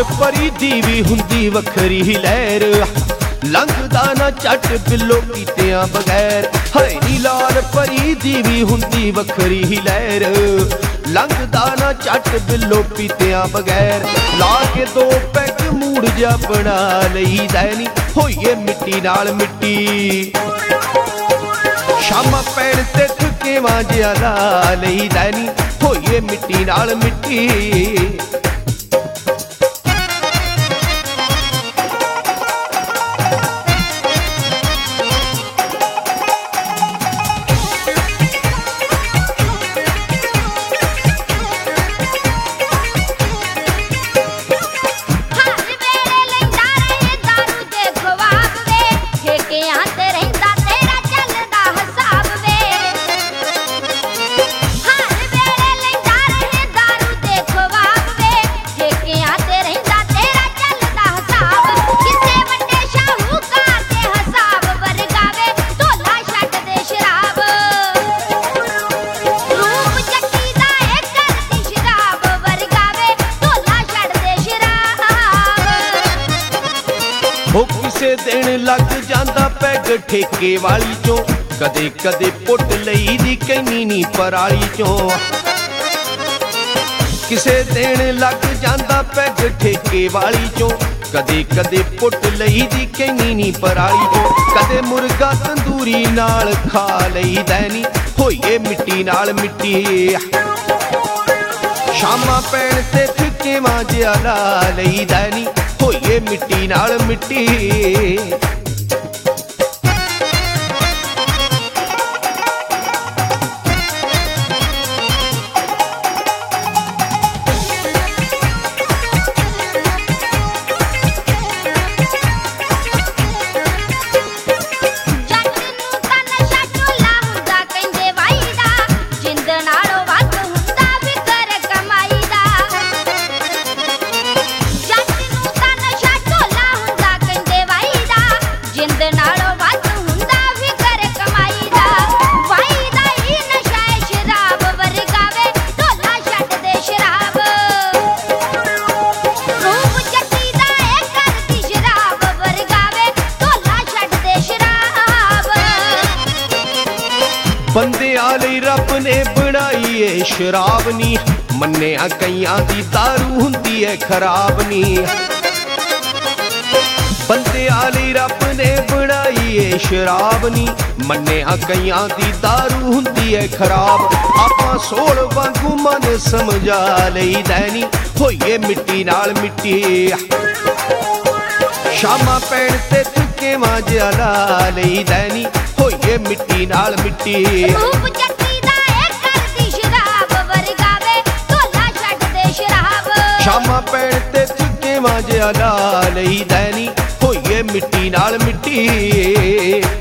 परी दी भी हुंदी वखरी लहर, लंघदा ना झट बिलो कीतियां बगैर। हाय नी लाल परी दी भी हुंदी वखरी लहर, लंघदा ना झट बिलो पीतियां बगैर। ला के दो पैग मूड़ जा बना लईदा नी, होइए मिट्टी नाल मिट्टी। शामा पैण ते थकेवां जिहा ला लईदा नी, होइए मिट्टी नाल मिट्टी। किसे दिन लग जांदा पैग ठेके वाली चों, कदे कदे पुट लई दी कैनी नी पराली चों। किसे दिन लग जांदा पैग ठेके वाली चों, कदे कदे पुट लई दी कैनी नी पराली चों। कदे मुर्गा तंदूरी नाल खा लईदा नी, होइए मिट्टी नाल मिट्टी। शामा पैण ते थकेवां जिहा ला लईदा नी, होइए मिट्टी नाल मिट्टी। बंदियां लई रब ने बनाई ए शराब नी, मन्निया कईयां दी दारू हुंदी है खराब नी। बंदियां लई रब ने बनाई ए शराब नी, मन्निया कईयां दी दारू हुंदी है खराब। आपां सोल वांगू मन समझा लईदा नी, होइए मिट्टी नाल मिट्टी। शामा पैण ते थकेवां जिहा ला लईदा नी, होइए मिट्टी नाल मिट्टी। रूप जट्टी दा ए करदी शराब वरगावे, ढोला छड्ड दे शराब। शामा पैण ते थकेवां जिहा ला लईदा नी, होइए मिट्टी नाल मिट्टी।